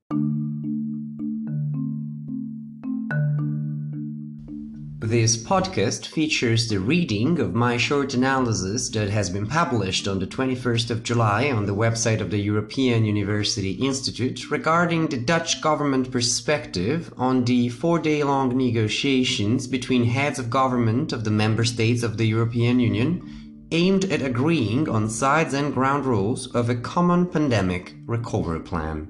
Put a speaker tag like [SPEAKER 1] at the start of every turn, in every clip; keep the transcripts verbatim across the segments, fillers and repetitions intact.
[SPEAKER 1] This podcast features the reading of my short analysis that has been published on the twenty-first of July on the website of the European University Institute regarding the Dutch government perspective on the four-day-long negotiations between heads of government of the member states of the European Union aimed at agreeing on sides and ground rules of a common pandemic recovery plan.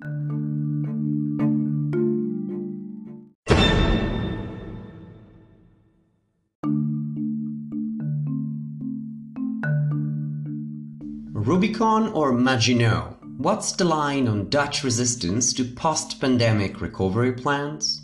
[SPEAKER 1] Rubicon or Maginot? What's the line on Dutch resistance to post-pandemic recovery plans?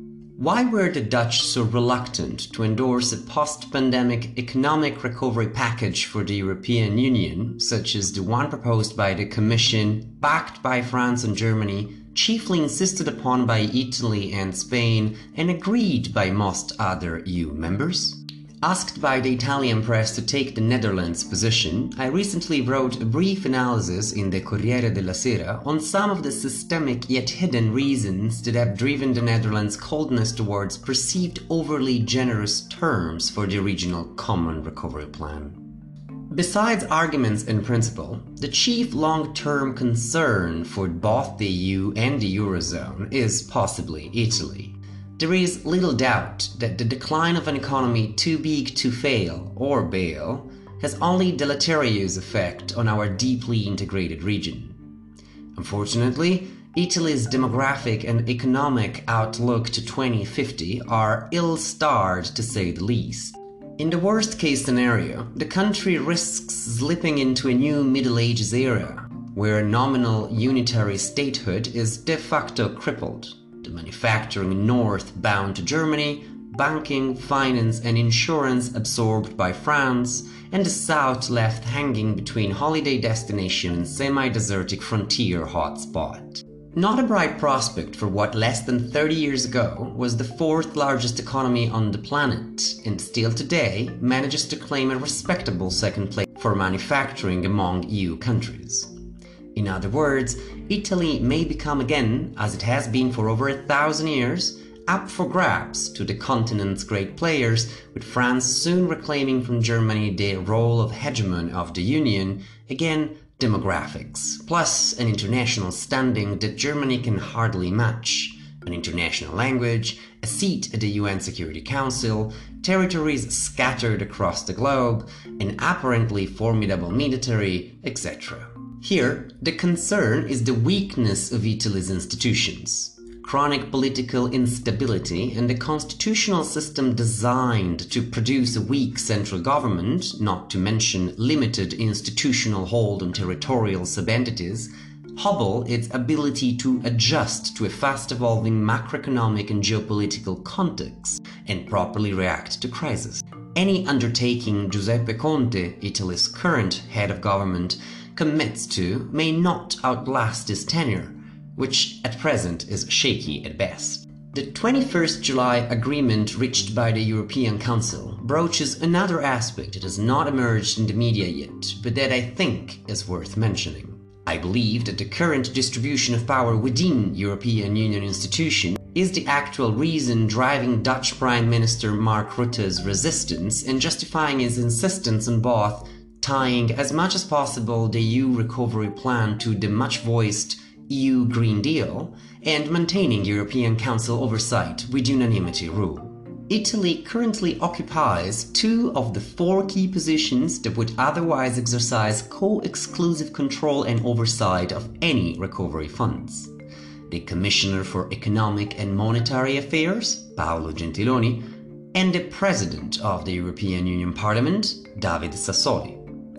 [SPEAKER 1] Why were the Dutch so reluctant to endorse a post-pandemic economic recovery package for the European Union, such as the one proposed by the Commission, backed by France and Germany, chiefly insisted upon by Italy and Spain, and agreed by most other E U members? Asked by the Italian press to take the Netherlands' position, I recently wrote a brief analysis in the Corriere della Sera on some of the systemic yet hidden reasons that have driven the Netherlands' coldness towards perceived overly generous terms for the regional Common Recovery Plan. Besides arguments in principle, the chief long-term concern for both the E U and the Eurozone is possibly Italy. There is little doubt that the decline of an economy too big to fail or bail has only deleterious effect on our deeply integrated region. Unfortunately, Italy's demographic and economic outlook to twenty fifty are ill-starred to say the least. In the worst-case scenario, the country risks slipping into a new Middle Ages era, where nominal unitary statehood is de facto crippled. The manufacturing north bound to Germany, banking, finance and insurance absorbed by France, and the south left hanging between holiday destination and semi-desertic frontier hotspot. Not a bright prospect for what less than thirty years ago was the fourth largest economy on the planet, and still today manages to claim a respectable second place for manufacturing among E U countries. In other words, Italy may become again, as it has been for over a thousand years, up for grabs to the continent's great players, with France soon reclaiming from Germany the role of hegemon of the Union, again demographics, plus an international standing that Germany can hardly match, an international language, a seat at the U N Security Council, territories scattered across the globe, an apparently formidable military, et cetera. Here, the concern is the weakness of Italy's institutions, chronic political instability and a constitutional system designed to produce a weak central government, not to mention limited institutional hold on territorial sub-entities, hobble its ability to adjust to a fast-evolving macroeconomic and geopolitical context and properly react to crisis. Any undertaking Giuseppe Conte, Italy's current head of government, commits to may not outlast his tenure, which at present is shaky at best. The twenty-first of July agreement reached by the European Council broaches another aspect that has not emerged in the media yet, but that I think is worth mentioning. I believe that the current distribution of power within European Union institutions is the actual reason driving Dutch Prime Minister Mark Rutte's resistance and justifying his insistence on both tying as much as possible the E U recovery plan to the much-voiced E U Green Deal and maintaining European Council oversight with unanimity rule. Italy currently occupies two of the four key positions that would otherwise exercise co-exclusive control and oversight of any recovery funds. The Commissioner for Economic and Monetary Affairs, Paolo Gentiloni, and the President of the European Union Parliament, David Sassoli.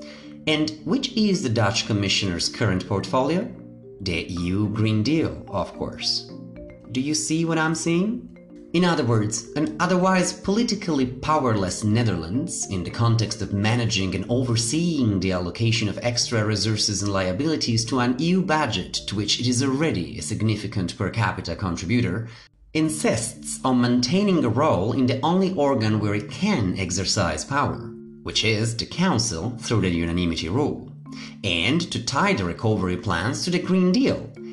[SPEAKER 1] And which is the Dutch Commissioner's current portfolio? The E U Green Deal, of course. Do you see what I'm saying? In other words, an otherwise politically powerless Netherlands, in the context of managing and overseeing the allocation of extra resources and liabilities to an E U budget to which it is already a significant per capita contributor, insists on maintaining a role in the only organ where it can exercise power, which is the Council through the unanimity rule, and to tie the recovery plans to the Green Deal,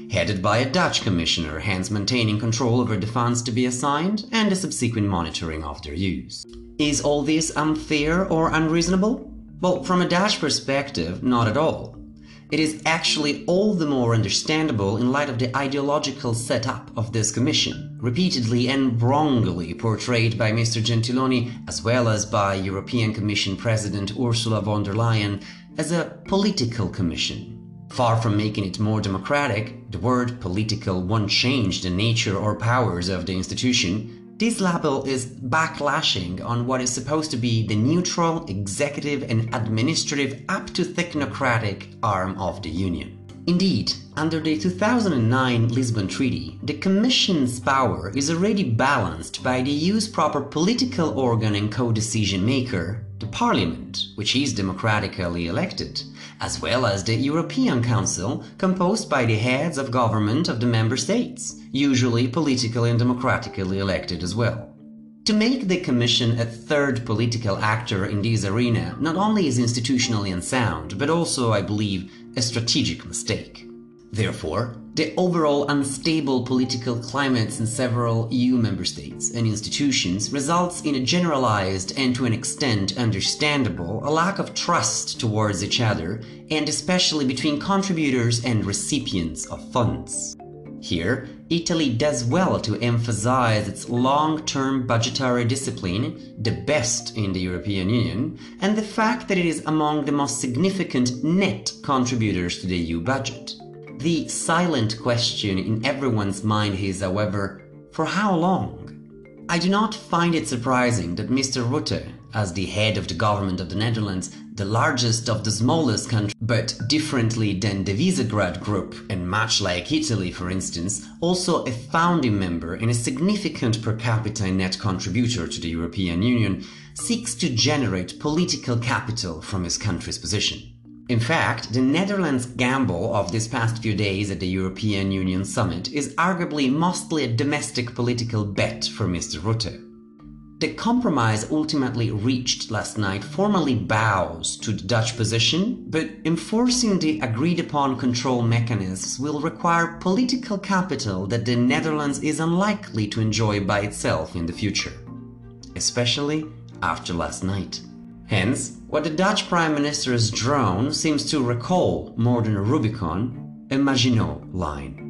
[SPEAKER 1] headed by a Dutch commissioner, hence maintaining control over the funds to be assigned and the subsequent monitoring of their use. Is all this unfair or unreasonable? Well, from a Dutch perspective, not at all. It is actually all the more understandable in light of the ideological setup of this commission, repeatedly and wrongly portrayed by Mister Gentiloni as well as by European Commission President Ursula von der Leyen as a political commission. Far from making it more democratic, the word political won't change the nature or powers of the institution. This label is backlashing on what is supposed to be the neutral, executive and administrative up to technocratic arm of the Union. Indeed, under the two thousand nine Lisbon Treaty, the Commission's power is already balanced by the use-proper political organ and co-decision maker, the Parliament, which is democratically elected, as well as the European Council, composed by the heads of government of the member states, usually politically and democratically elected as well. To make the Commission a third political actor in this arena not only is institutionally unsound, but also, I believe, a strategic mistake. Therefore, the overall unstable political climates in several E U member states and institutions results in a generalized and to an extent understandable a lack of trust towards each other and especially between contributors and recipients of funds. Here, Italy does well to emphasize its long-term budgetary discipline, the best in the European Union, and the fact that it is among the most significant net contributors to the E U budget. The silent question in everyone's mind is, however, for how long? I do not find it surprising that Mister Rutte, as the head of the government of the Netherlands, the largest of the smallest country, but differently than the Visegrad Group and much like Italy for instance, also a founding member and a significant per capita net contributor to the European Union, seeks to generate political capital from his country's position. In fact, the Netherlands' gamble of these past few days at the European Union summit is arguably mostly a domestic political bet for Mister Rutte. The compromise ultimately reached last night formally bows to the Dutch position, but enforcing the agreed-upon control mechanisms will require political capital that the Netherlands is unlikely to enjoy by itself in the future, especially after last night. Hence, what the Dutch Prime Minister has drawn seems to recall, more than a Rubicon, a Maginot Line.